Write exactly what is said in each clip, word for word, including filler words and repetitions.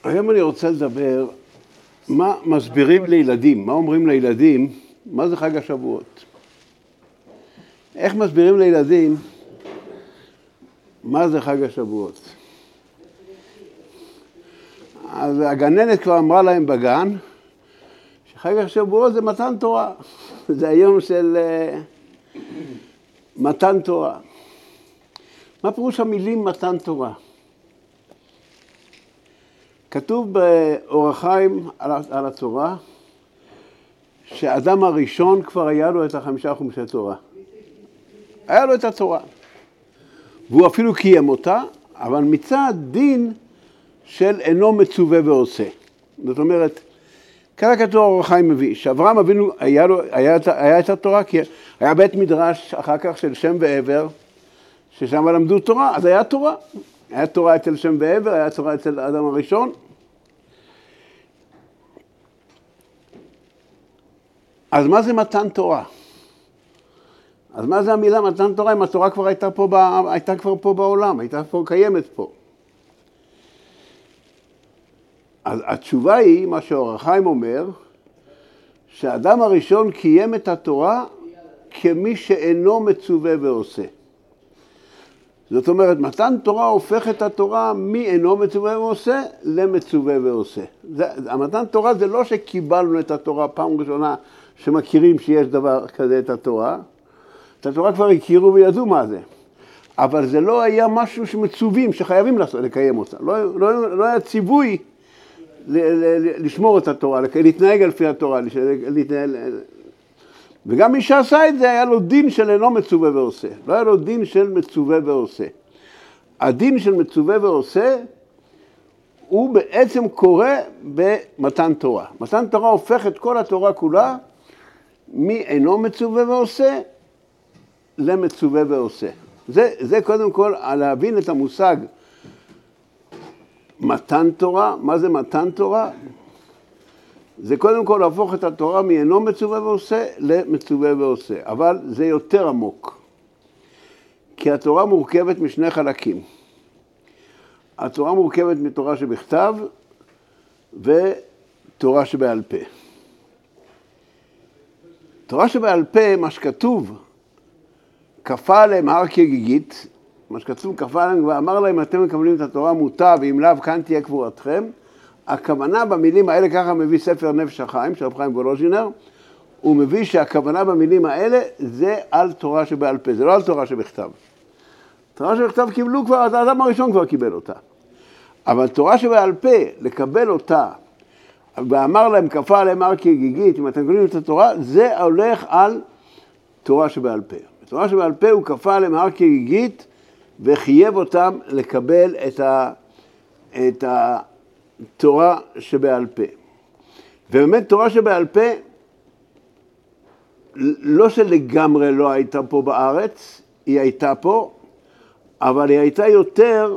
היום אני רוצה לדבר מה מסבירים לילדים, מה אומרים לילדים, מה זה חג השבועות. איך מסבירים לילדים מה זה חג השבועות. אז הגננת כבר אמרה להם בגן שחג השבועות זה מתן תורה, זה היום של uh, מתן תורה. מה פירוש המילים מתן תורה? כתוב באור החיים על, על התורה שהאדם הראשון כבר היה לו את החמישה חומשי תורה. היה לו את התורה. והוא אפילו קיים אותה, אבל מצד דין של אינו מצווה ועושה. זאת אומרת, ככה כתוב אור החיים מביא, שאברהם אבינו היה, לו, היה, היה את התורה, כי היה בית מדרש אחר כך של שם ועבר, ששם למדו תורה, אז היה תורה. היה תורה אצל שם ועבר, היה תורה אצל האדם הראשון. אז מה זה מתן תורה? אז מה זה המילה מתן תורה אם התורה כבר הייתה, פה, הייתה כבר פה בעולם, הייתה פה קיימת פה? אז התשובה היא, מה שאור החיים אומר, שהאדם הראשון קיים את התורה כמי שאינו מצווה ועושה. זאת אומרת, מתן תורה הופך את התורה מאינו מצווה ועושה למצווה ועושה. זה, המתן תורה זה לא שקיבלנו את התורה פעם ראשונה שמכירים שיש דבר כזה את התורה. את התורה כבר הכירו וידעו מה זה. אבל זה לא היה משהו שמצווים, שחייבים לקיים אותה. לא, לא, לא היה ציווי לשמור את התורה, להתנהג על פי התורה, להתנהל. וגם מי שעשה את זה היה לו דין של אינו מצווה ועושה. לא היה לו דין של מצווה ועושה. הדין של מצווה ועושה הוא בעצם קורה במתן תורה. מתן תורה הופך את כל התורה כולה מאינו מצווה ועושה למצווה ועושה. זה, זה קודם כל להבין את המושג מתן תורה. מה זה מתן תורה? זה קודם כל להפוך את התורה מאינו מצווה ועושה למצווה ועושה. אבל זה יותר עמוק. כי התורה מורכבת משני חלקים. התורה מורכבת מתורה שבכתב ותורה שבעל פה. תורה שבעל פה, מה שכתוב, כפה עליהם הר כגיגית, מה שכתוב כפה עליהם ואמר להם, אתם מקבלים את התורה מוטה, ואם לאו כאן תהיה קבורתכם. הכוונה במילים האלה, ככה מביא ספר נפש החיים של רב חיים וולוז'ינר, הוא מביא שהכוונה במילים האלה זה על תורה שבעל פה, זה לא על תורה שבכתב. תורה שבכתב קיבלו כבר, האדם הראשון כבר קיבל אותה. אבל תורה שבעל פה, לקבל אותה, ואמר להם, כפה עליהם הר כגיגית, אם אתם קוראים את התורה, זה הולך על תורה שבעל פה. תורה שבעל פה הוא כפה עליהם הר כגיגית, וחייב אותם לקבל את, ה, את התורה שבעל פה. ובאמת תורה שבעל פה, לא שלגמרי לא הייתה פה בארץ, היא הייתה פה, אבל היא הייתה יותר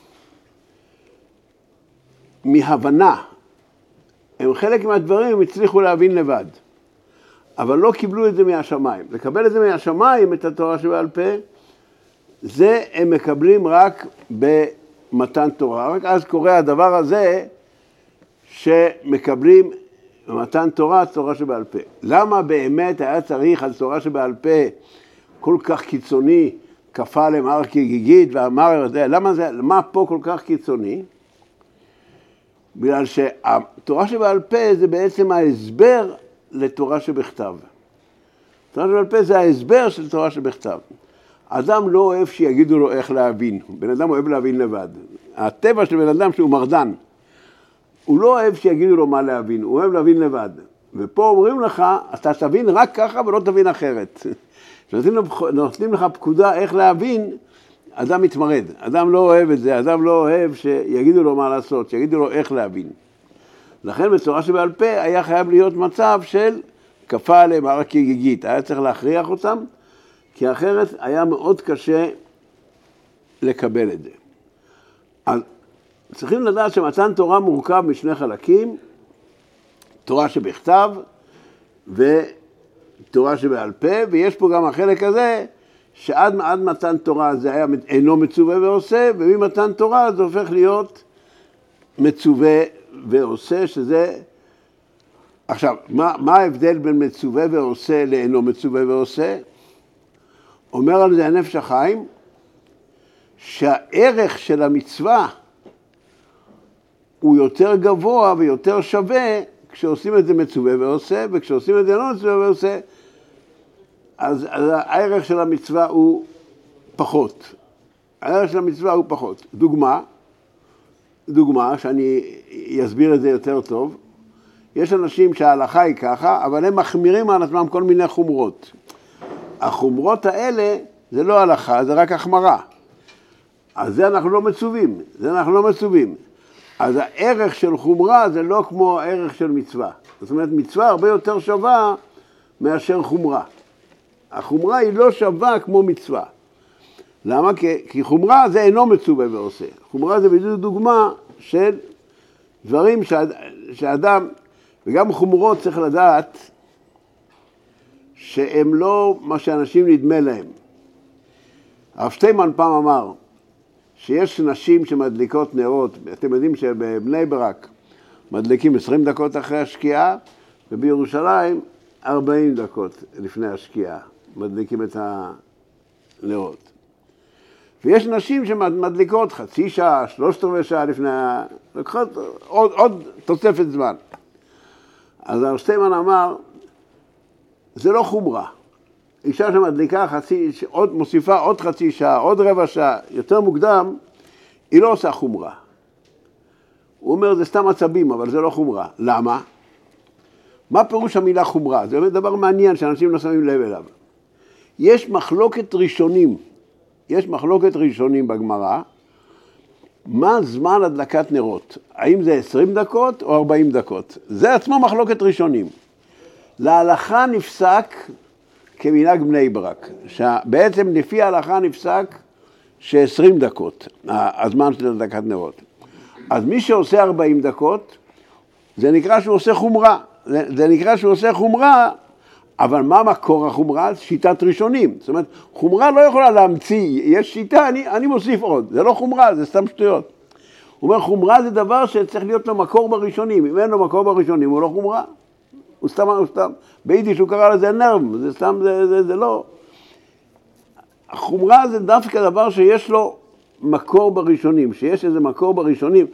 מהבנה. הם חלק מהדברים הם הצליחו להבין לבד, אבל לא קיבלו את זה מהשמיים. לקבל את זה מהשמיים, את התורה שבעל פה, זה הם מקבלים רק במתן תורה. רק אז קורה הדבר הזה שמקבלים במתן תורה, תורה שבעל פה. למה באמת היה צריך על תורה שבעל פה כל כך קיצוני, כפה עליהם הר כגיגית ואמר, למה זה, מה פה כל כך קיצוני? בגלל שהתורה שבעל פה זה בעצם ההסבר לתורה שבכתב. תורה שבעל פה זה ההסבר של תורה שבכתב. אדם לא אוהב שיגידו לו איך להבין. בן אדם אוהב להבין לבד. הטבע של בן אדם שהוא מרדן. הוא לא אוהב שיגידו לו מה להבין, הוא אוהב להבין לבד. ופה אומרים לך, אתה תבין רק ככה ולא תבין אחרת. כשנותנים לך פקודה איך להבין, אדם מתמרד. אדם לא אוהב את זה, אדם לא אוהב שיגידו לו מה לעשות, שיגידו לו איך להבין. לכן בתורה שבעל פה היה חייב להיות מצב של כפה עליהם הר כגיגית. היה צריך להכריח אותם, כי אחרת היה מאוד קשה לקבל את זה. אז צריכים לדעת שמתן תורה מורכב משני חלקים, תורה שבכתב ותורה שבעל פה, ויש פה גם החלק הזה שעד עד מתן תורה זה היה אינו מצווה ועושה, וממתן תורה זה הופך להיות מצווה ועושה, שזה... עכשיו, מה, מה ההבדל בין מצווה ועושה לאינו מצווה ועושה? אומר על זה הנפש החיים, שהערך של המצווה הוא יותר גבוה ויותר שווה כשעושים את זה מצווה ועושה, וכשעושים את זה לא מצווה ועושה, אז, אז הערך של המצווה הוא פחות. הערך של המצווה הוא פחות. דוגמה, דוגמה שאני אסביר את זה יותר טוב, יש אנשים שההלכה היא ככה, אבל הם מחמירים על עצמם כל מיני חומרות. החומרות האלה זה לא הלכה, זה רק החמרה. אז זה אנחנו לא מצווים, זה אנחנו לא מצווים. אז הערך של חומרה זה לא כמו הערך של מצווה. זאת אומרת, מצווה הרבה יותר שווה מאשר חומרה. החומרה היא לא שווה כמו מצווה. למה? כי, כי חומרה זה אינו מצווה ועושה. חומרה זה בדיוק דוגמה של דברים שאד, שאדם, וגם חומרות צריך לדעת שהם לא מה שאנשים נדמה להם. הרב שטיינמן פעם אמר שיש נשים שמדליקות נרות, אתם יודעים שבבני ברק מדליקים עשרים דקות אחרי השקיעה, ובירושלים ארבעים דקות לפני השקיעה מדליקים את הנרות. ויש נשים שמדליקות חצי שעה, שלושת רבעי שעה לפני, לקחות עוד, עוד תוספת זמן. אז הרב שטיינמן אמר, זה לא חומרה. אישה שמדליקה חצי, עוד, מוסיפה עוד חצי שעה, עוד רבע שעה, יותר מוקדם, היא לא עושה חומרה. הוא אומר, זה סתם עצבים, אבל זה לא חומרה. למה? מה פירוש המילה חומרה? זה באמת דבר מעניין שאנשים לא שמים לב אליו. יש מחלוקת ראשונים, יש מחלוקת ראשונים בגמרא, מה זמן הדלקת נרות? האם זה עשרים דקות או ארבעים דקות? זה עצמו מחלוקת ראשונים. להלכה נפסק כמנהג בני ברק, שבעצם לפי ההלכה נפסק ש-עשרים דקות, הזמן של הדלקת נרות. אז מי שעושה ארבעים דקות, זה נקרא שהוא עושה חומרה. זה, זה נקרא שהוא עושה חומרה, אבל מה מקור החומרה? שיטת ראשונים. זאת אומרת, חומרה לא יכולה להמציא, יש שיטה, אני, אני מוסיף עוד. זה לא חומרה, זה סתם שטויות. הוא אומר, חומרה זה דבר שצריך להיות לו מקור בראשונים. אם אין לו מקור בראשונים, הוא לא חומרה. הוא סתם, הוא סתם. ביידיש הוא קרא לזה נרם, זה סתם, זה, זה, זה לא. החומרה זה דווקא דבר שיש לו מקור בראשונים, שיש איזה מקור בראשונים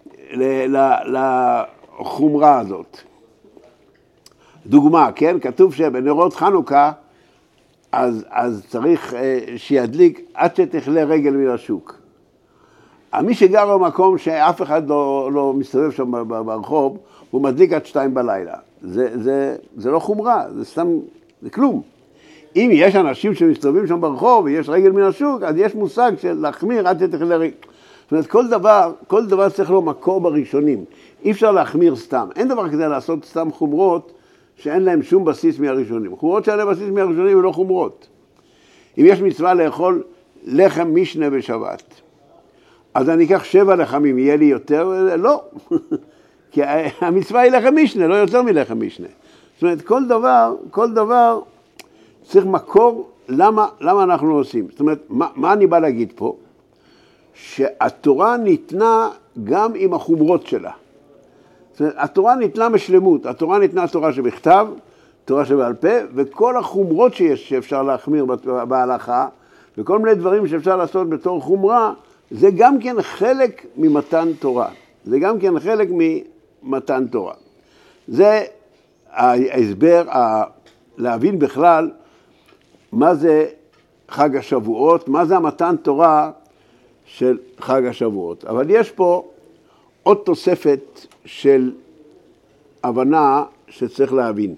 לחומרה הזאת. דוגמה, כן? כתוב שבנרות חנוכה, אז, אז צריך שידליק עד שתכלה רגל מן השוק. מי שגר במקום שאף אחד לא, לא מסתובב שם ברחוב, הוא מדליק עד שתיים בלילה. זה, זה, זה לא חומרה, זה סתם, זה כלום. אם יש אנשים שמסתובבים שם ברחוב ויש רגל מן השוק, אז יש מושג של להחמיר עד שתכלה רגל. זאת אומרת, כל דבר, כל דבר צריך לו מקור בראשונים. אי אפשר להחמיר סתם. אין דבר כזה לעשות סתם חומרות שאין להם שום בסיס מהראשונים. חומרות שאין להם בסיס מהראשונים הן לא חומרות. אם יש מצווה לאכול לחם משנה בשבת, אז אני אקח שבע לחמים, יהיה לי יותר? לא. כי המצווה היא לחם משנה, לא יותר מלחם משנה. זאת אומרת, כל דבר, כל דבר צריך מקור, למה, למה אנחנו עושים. זאת אומרת, מה, מה אני בא להגיד פה? שהתורה ניתנה גם עם החומרות שלה. זאת אומרת, התורה ניתנה משלמות, התורה ניתנה תורה שבכתב, תורה שבעל פה, וכל החומרות שיש שאפשר להחמיר בהלכה, וכל מיני דברים שאפשר לעשות בתור חומרה, זה גם כן חלק ממתן תורה. זה גם כן חלק ממתן תורה. זה ההסבר, להבין בכלל מה זה חג השבועות, מה זה המתן תורה של חג השבועות. אבל יש פה עוד תוספת של הבנה שצריך להבין.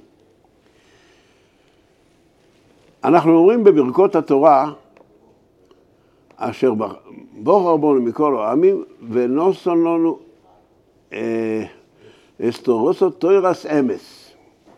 אנחנו אומרים בברכות התורה, אשר בוחר רבנו מכל העמים, ונוסון לנו אסתורוסו תוירס אמס.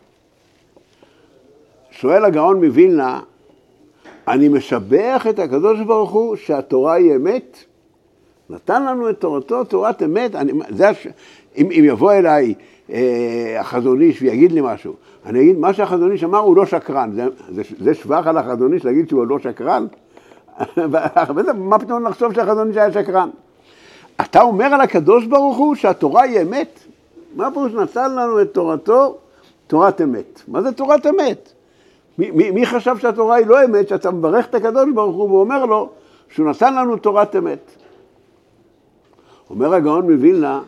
שואל הגאון מווילנה, אני משבח את הקדוש ברוך הוא שהתורה היא אמת? נתן לנו את תורתו, תורת אמת. אני, זה, אם, אם יבוא אליי אה, החזון איש ויגיד לי משהו, אני אגיד, מה שהחזון איש אמר הוא לא שקרן. זה, זה, זה שבח על החזון איש להגיד שהוא לא שקרן? מה פתאום לחשוב שהחזון איש היה שקרן? אתה אומר על הקדוש ברוך הוא שהתורה היא אמת? מה פה שנתן לנו את תורתו? תורת אמת. מה זה תורת אמת? מי, מי, מי חשב שהתורה היא לא אמת, שאתה מברך את הקדוש ברוך הוא ואומר לו שהוא נתן לנו תורת אמת? אומר הגאון מווילנה,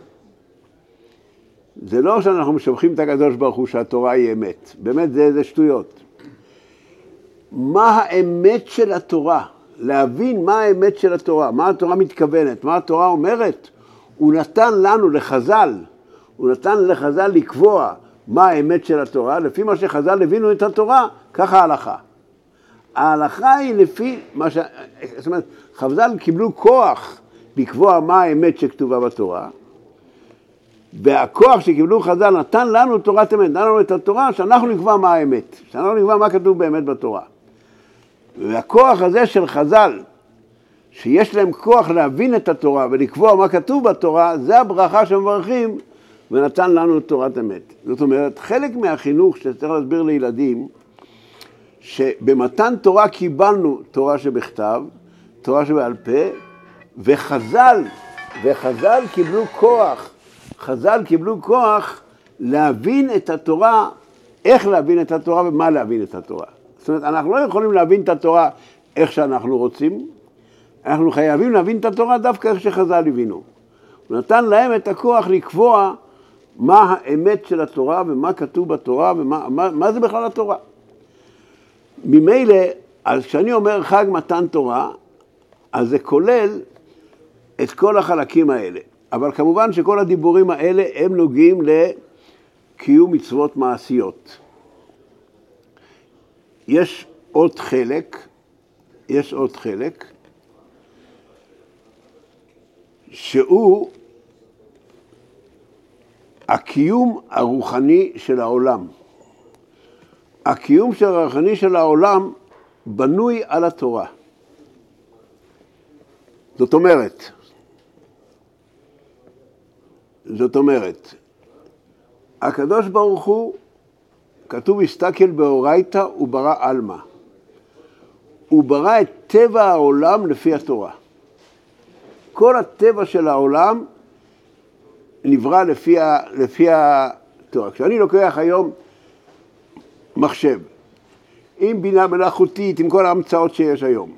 זה לא שאנחנו משבחים את הקדוש ברוך הוא שהתורה היא אמת. באמת זה, זה שטויות. מה האמת של התורה? להבין מה האמת של התורה, מה התורה מתכוונת, מה התורה אומרת. הוא נתן לנו לחז"ל, הוא נתן לחז"ל לקבוע מה האמת של התורה, לפי מה שחז"ל הבינו את התורה, ככה ההלכה. ההלכה היא לפי מה ש... זאת אומרת, חז"ל קיבלו כוח לקבוע מה האמת שכתובה בתורה, והכוח שקיבלו חז"ל נתן לנו תורת אמת, נתן לנו את התורה, שאנחנו נקבע מה האמת, שאנחנו נקבע מה כתוב באמת בתורה. והכוח הזה של חז"ל, שיש להם כוח להבין את התורה ולקבוע מה כתוב בתורה, זה הברכה שמברכים ונתן לנו תורת אמת. זאת אומרת, חלק מהחינוך שצריך להסביר לילדים, שבמתן תורה קיבלנו תורה שבכתב, תורה שבעל פה, וחז"ל, וחז"ל קיבלו כוח, חז"ל קיבלו כוח להבין את התורה, איך להבין את התורה ומה להבין את התורה. זאת אומרת, אנחנו לא יכולים להבין את התורה איך שאנחנו רוצים, אנחנו חייבים להבין את התורה דווקא איך שחז"ל הבינו. הוא נתן להם את הכוח לקבוע מה האמת של התורה ומה כתוב בתורה ומה מה, מה זה בכלל התורה. ממילא, אז כשאני אומר חג מתן תורה, אז זה כולל את כל החלקים האלה. אבל כמובן שכל הדיבורים האלה הם נוגעים לקיום מצוות מעשיות. יש עוד חלק, יש עוד חלק, שהוא הקיום הרוחני של העולם. הקיום הרוחני של העולם בנוי על התורה. זאת אומרת, זאת אומרת, הקדוש ברוך הוא, כתוב הסתכל באורייתא וברא עלמא. הוא ברא את טבע העולם לפי התורה. כל הטבע של העולם נברא לפי, לפי התורה. כשאני לוקח היום מחשב, עם בינה מלאכותית, עם כל ההמצאות שיש היום.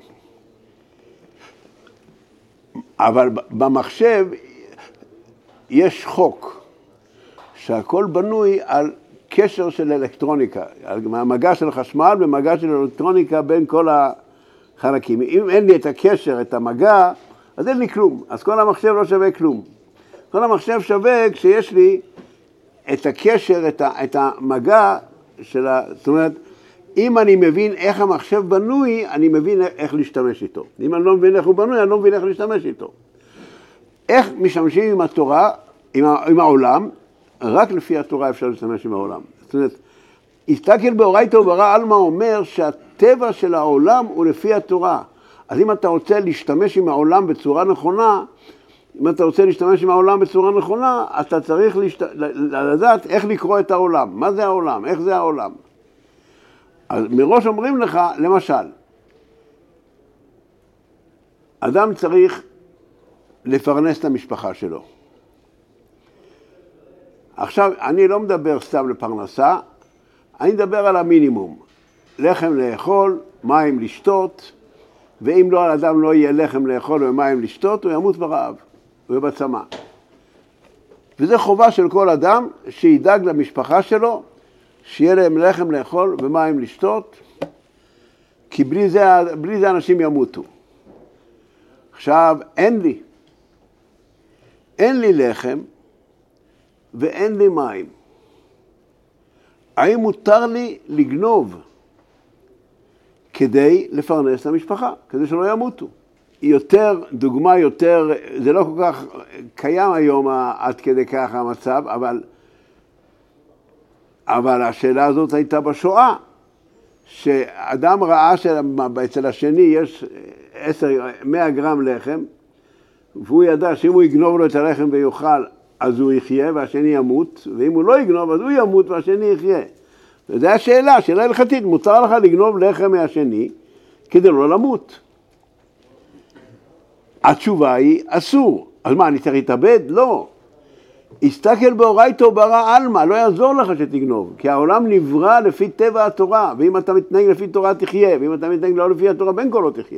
אבל במחשב יש חוק, שהכל בנוי על קשר של אלקטרוניקה, על מגע של חשמל ומגע של אלקטרוניקה בין כל החלקים. אם אין לי את הקשר, את המגע, אז אין לי כלום. אז כל המחשב לא שווה כלום. כל המחשב שווה כשיש לי את הקשר, את, ה, את המגע של ה... זאת אומרת, אם אני מבין איך המחשב בנוי, אני מבין איך להשתמש איתו. אם אני לא מבין איך הוא בנוי, אני לא מבין איך להשתמש איתו. איך משתמשים עם התורה, עם, ה, עם העולם? רק לפי התורה אפשר להשתמש עם העולם. זאת אומרת, הסתכל באורייתא וברא עלמא אומר שהטבע של העולם הוא לפי התורה. אז אם אתה רוצה להשתמש עם העולם בצורה נכונה, אם אתה רוצה להשתמש עם העולם בצורה נכונה, אתה צריך להשת... לדעת איך לקרוא את העולם. מה זה העולם? איך זה העולם? אז מראש אומרים לך, למשל, אדם צריך לפרנס את המשפחה שלו. עכשיו, אני לא מדבר סתם לפרנסה, אני מדבר על המינימום. לחם לאכול, מים לשתות, ואם לא, האדם לא יהיה לחם לאכול ומים לשתות, הוא ימות ברעב ובצמא. וזה חובה של כל אדם שידאג למשפחה שלו, שיהיה להם לחם לאכול ומים לשתות, כי בלי זה, בלי זה אנשים ימותו. עכשיו, אין לי. אין לי לחם ואין לי מים. האם מותר לי לגנוב כדי לפרנס את המשפחה, כדי שלא ימותו? יותר, דוגמה יותר, זה לא כל כך קיים היום עד כדי כך המצב, אבל, אבל השאלה הזאת הייתה בשואה, שאדם ראה שאצל השני יש עשר, מאה גרם לחם, והוא ידע שאם הוא יגנוב לו את הלחם ויאכל, אז הוא יחיה והשני ימות, ואם הוא לא יגנוב, אז הוא ימות והשני יחיה. וזו השאלה, שאלה הלכתית, מותר לך לגנוב לחם מהשני כדי לא למות. התשובה היא אסור. אז מה, אני צריך להתאבד? לא. הסתכל באורייתא ברא עלמא, לא יעזור לך שתגנוב, כי העולם נברא לפי טבע התורה, ואם אתה מתנהג לפי תורה תחיה, ואם אתה מתנהג לא לפי התורה, בין כה לא תחיה.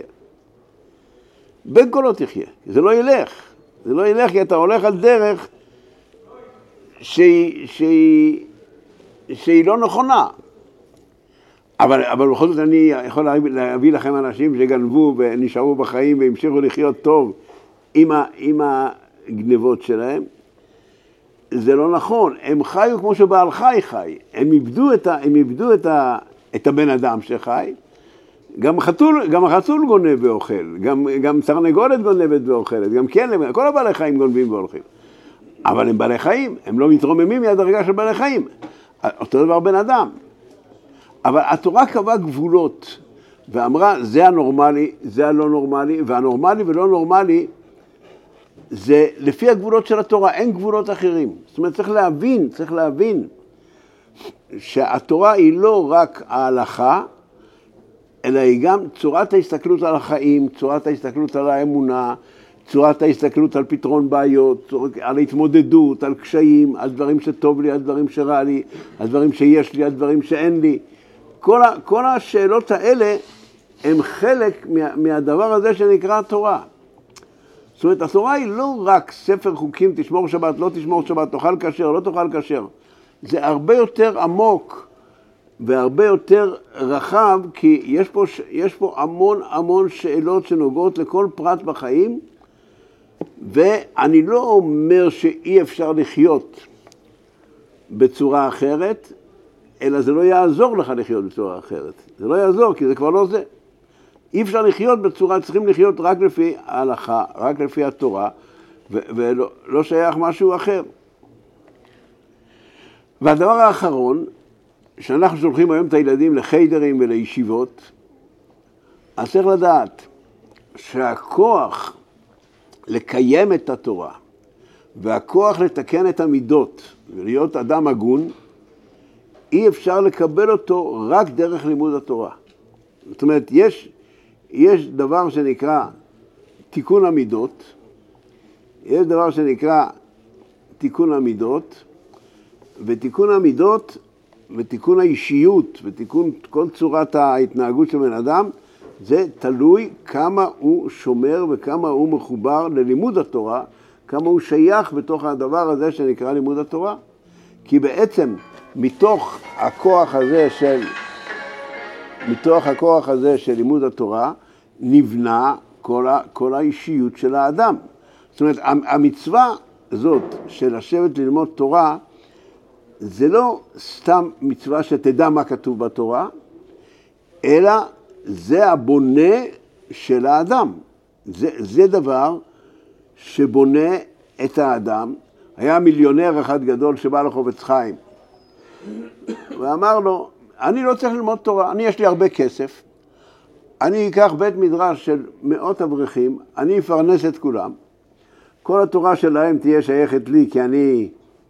בין כה לא תחיה, זה לא ילך. זה לא ילך כי אתה הולך על דרך שהיא, שהיא, שהיא לא נכונה. אבל, אבל בכל זאת אני יכול להביא לכם אנשים שגנבו ונשארו בחיים והמשיכו לחיות טוב עם, ה, עם הגנבות שלהם. זה לא נכון, הם חיו כמו שבעל חי חי, הם איבדו את, ה, הם איבדו את, ה, את הבן אדם שחי, גם חתול, גם החתול גונב ואוכל, גם, גם תרנגולת גונבת ואוכלת, גם כלב, כל הבעלי חיים גונבים ואוכלים. אבל הם בעלי חיים, הם לא מתרוממים מהדרגה של בעלי חיים. אותו דבר בן אדם. אבל התורה קבעה גבולות, ואמרה, זה הנורמלי, זה הלא נורמלי, והנורמלי ולא נורמלי, זה לפי הגבולות של התורה, אין גבולות אחרים. זאת אומרת, צריך להבין, צריך להבין, שהתורה היא לא רק ההלכה, אלא היא גם צורת ההסתכלות על החיים, צורת ההסתכלות על האמונה, צורת ההסתכלות על פתרון בעיות, על התמודדות, על קשיים, על דברים שטוב לי, על דברים שרע לי, על דברים שיש לי, על דברים שאין לי. כל, ה, כל השאלות האלה הם חלק מה, מהדבר הזה שנקרא התורה. זאת אומרת, התורה היא לא רק ספר חוקים, תשמור שבת, לא תשמור שבת, תאכל כשר, לא תאכל כשר. זה הרבה יותר עמוק והרבה יותר רחב, כי יש פה, יש פה המון המון שאלות שנוגעות לכל פרט בחיים, ואני לא אומר שאי אפשר לחיות בצורה אחרת, אלא זה לא יעזור לך לחיות בצורה אחרת. זה לא יעזור, כי זה כבר לא זה. אי אפשר לחיות בצורה, צריכים לחיות רק לפי ההלכה, רק לפי התורה, ו- ולא לא שייך משהו אחר. והדבר האחרון, שאנחנו שולחים היום את הילדים לחיידרים ולישיבות, אז צריך לדעת שהכוח לקיים את התורה, והכוח לתקן את המידות, ולהיות אדם הגון, אי אפשר לקבל אותו רק דרך לימוד התורה. זאת אומרת, יש, יש דבר שנקרא תיקון המידות, יש דבר שנקרא תיקון המידות, ותיקון המידות ותיקון האישיות ותיקון כל צורת ההתנהגות של בן אדם, זה תלוי כמה הוא שומר וכמה הוא מחובר ללימוד התורה, כמה הוא שייך בתוך הדבר הזה שנקרא לימוד התורה. כי בעצם מתוך הכוח הזה של, מתוך הכוח הזה של לימוד התורה, נבנה כל, ה, כל האישיות של האדם. זאת אומרת, המצווה הזאת של לשבת ללמוד תורה, זה לא סתם מצווה שתדע מה כתוב בתורה, אלא זה הבונה של האדם. זה, זה דבר שבונה את האדם. היה מיליונר אחד גדול שבא לחובץ חיים, ואמר לו, אני לא צריך ללמוד תורה, אני יש לי הרבה כסף, אני אקח בית מדרש של מאות אברכים, אני אפרנס את כולם, כל התורה שלהם תהיה שייכת לי כי אני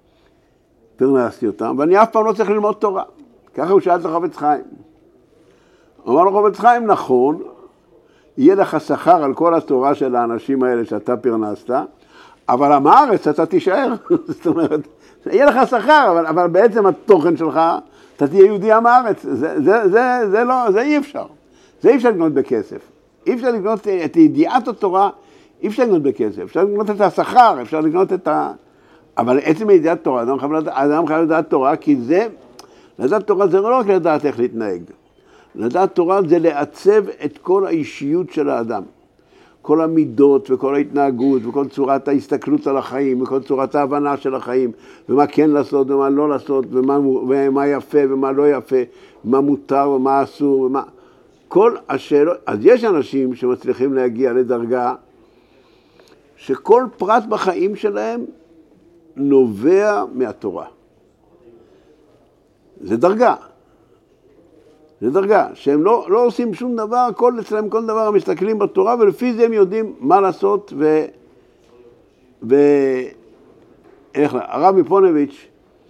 פרנסתי אותם, ואני אף פעם לא צריך ללמוד תורה. ככה הוא שאל את החובץ חיים. הוא אמר לו, חובץ חיים, נכון, יהיה לך שכר על כל התורה של האנשים האלה שאתה פרנסת, אבל עם הארץ אתה תישאר. זאת אומרת, יהיה לך שכר, אבל, אבל בעצם התוכן שלך, אתה תהיה יהודי עם הארץ. זה, זה, זה, זה, לא, זה אי אפשר. זה אי אפשר לקנות בכסף. אי אפשר לקנות את ידיעת התורה, אי אפשר לקנות בכסף. אפשר לקנות את השכר, אפשר לקנות את ה... אבל עצם ידיעת תורה, אדם חייב לדעת, אדם חייב לדעת תורה, כי זה, לדעת תורה זה לא רק לדעת איך להתנהג. לדעת תורה זה לעצב את כל האישיות של האדם. כל המידות וכל ההתנהגות וכל צורת ההסתכלות על החיים וכל צורת ההבנה של החיים ומה כן לעשות ומה לא לעשות ומה, ומה יפה ומה לא יפה, מה מותר ומה אסור ומה... כל השאלות... אז יש אנשים שמצליחים להגיע לדרגה שכל פרט בחיים שלהם נובע מהתורה. זה דרגה. זה דרגה, שהם לא, לא עושים שום דבר, כל אצלם כל דבר הם מסתכלים בתורה, ולפי זה הם יודעים מה לעשות, ו... ו... איך לה, הרב מפונביץ'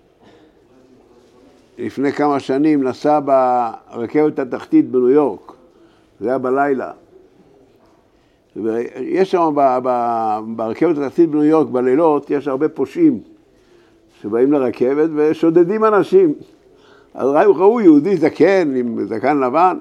לפני כמה שנים נסע ברכבת התחתית בניו יורק, זה היה בלילה, ויש שם ב, ב, ברכבת התחתית בניו יורק בלילות, יש הרבה פושעים שבאים לרכבת ושודדים אנשים. אז ראו, ראו יהודי זקן עם זקן לבן,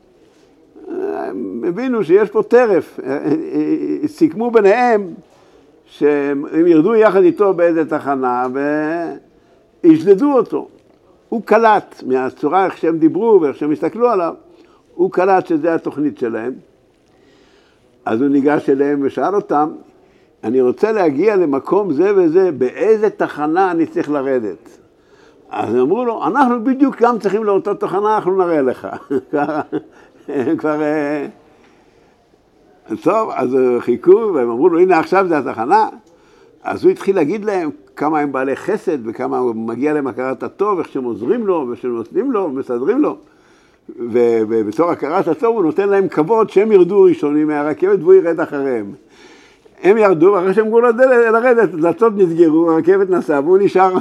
הם הבינו שיש פה טרף, סיכמו ביניהם שהם ירדו יחד איתו באיזה תחנה וישדדו אותו. הוא קלט מהצורה איך שהם דיברו ואיך שהם הסתכלו עליו, הוא קלט שזה התוכנית שלהם. אז הוא ניגש אליהם ושאל אותם, אני רוצה להגיע למקום זה וזה, באיזה תחנה אני צריך לרדת? אז הם אמרו לו, אנחנו בדיוק גם צריכים לאותה תחנה, אנחנו נראה לך. כבר... טוב, אז חיכו והם אמרו לו, הנה עכשיו זה התחנה. אז הוא התחיל להגיד להם כמה הם בעלי חסד וכמה הוא מגיע להם הכרת הטוב, איך שהם עוזרים לו ושהם נותנים לו ומסדרים לו. ובתור הכרת הטוב הוא נותן להם כבוד שהם ירדו ראשונים מהרכבת והוא ירד אחריהם. הם ירדו, אחרי שהם גרו לרדת, דלתות נסגרו, הרכבת נסעה והוא נשאר.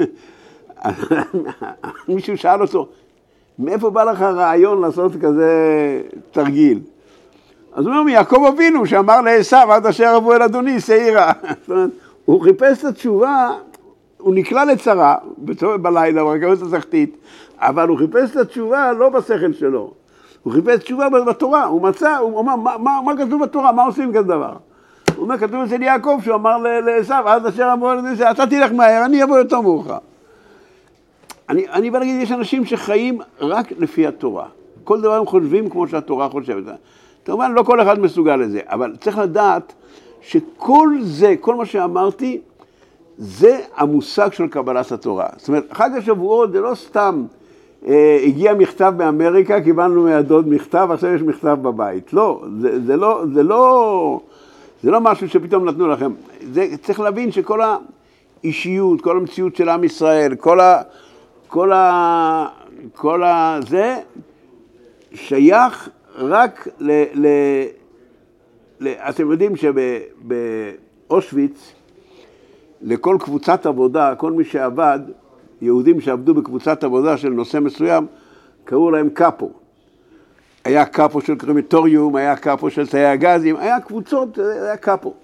מישהו שאל אותו, מאיפה בא לך רעיון לעשות כזה תרגיל? אז הוא אומר, מיעקב אבינו שאמר לעשיו, עד אשר אבוא אל אדוני שעירה. זאת אומרת, הוא חיפש את התשובה, הוא נקלע לצרה בלילה, ברכבת התחתית, אבל הוא חיפש את התשובה לא בשכל שלו. הוא חיפש תשובה בתורה, הוא מצא, הוא אומר, מה, מה, מה כתוב בתורה? מה עושים כזה דבר? הוא אומר, כתוב אצל יעקב שהוא אמר לעשיו, עד אשר אבוא אל אדוני שעירה, אתה תלך מהר, אני אבוא יותר מאוחר. אני, אני בא להגיד, יש אנשים שחיים רק לפי התורה. כל דבר הם חושבים כמו שהתורה חושבת. כמובן, לא כל אחד מסוגל לזה, אבל צריך לדעת שכל זה, כל מה שאמרתי, זה המושג של קבלת התורה. זאת אומרת, חג השבועות זה לא סתם, אה, הגיע מכתב באמריקה, קיבלנו מהדוד מכתב, עכשיו יש מכתב בבית. לא, זה, זה לא, זה לא, זה לא משהו שפתאום נתנו לכם. זה, צריך להבין שכל האישיות, כל המציאות של עם ישראל, כל ה... כל ה... כל ה... זה שייך רק ל... ל... ל... אתם יודעים שבאושוויץ, לכל קבוצת עבודה, כל מי שעבד, יהודים שעבדו בקבוצת עבודה של נושא מסוים, קראו להם קאפו. היה קאפו של קרמיטוריום, היה קאפו של תאי הגזים, היה קבוצות, היה קאפו.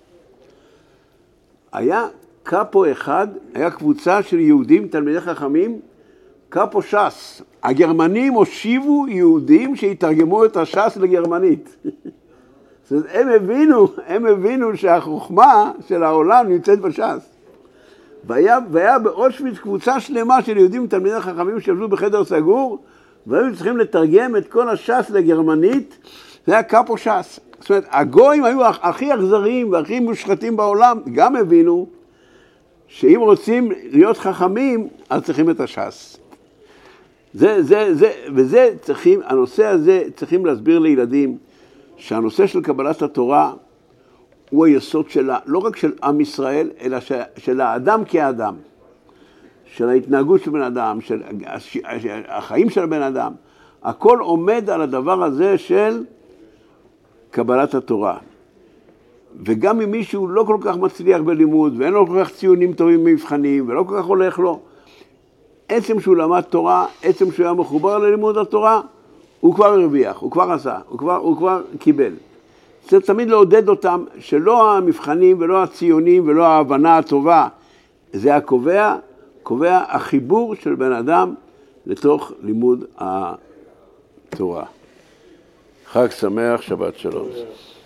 היה קאפו אחד, היה קבוצה של יהודים, תלמידי חכמים, קאפו ש"ס. הגרמנים הושיבו יהודים שהתרגמו את הש"ס לגרמנית. זאת אומרת, הם הבינו, הם הבינו שהחוכמה של העולם נמצאת בש"ס. והיה, והיה באושוויץ קבוצה שלמה של יהודים תלמידי חכמים שעבדו בחדר סגור, והיו צריכים לתרגם את כל הש"ס לגרמנית, זה היה קאפו ש"ס. זאת אומרת, הגויים היו הכי אכזריים והכי מושחתים בעולם, גם הבינו שאם רוצים להיות חכמים, אז צריכים את הש"ס. זה, זה, זה, וזה צריכים, הנושא הזה צריכים להסביר לילדים, שהנושא של קבלת התורה הוא היסוד שלה, לא רק של עם ישראל, אלא של האדם כאדם, של ההתנהגות של בן אדם, של החיים של בן אדם. הכל עומד על הדבר הזה של קבלת התורה. וגם אם מישהו לא כל כך מצליח בלימוד, ואין לו כל כך ציונים טובים במבחנים, ולא כל כך הולך לו, עצם שהוא למד תורה, עצם שהוא היה מחובר ללימוד התורה, הוא כבר הרוויח, הוא כבר עשה, הוא כבר, הוא כבר קיבל. צריך תמיד לעודד אותם שלא המבחנים ולא הציונים ולא ההבנה הטובה, זה הקובע, קובע החיבור של בן אדם לתוך לימוד התורה. חג שמח, שבת שלום.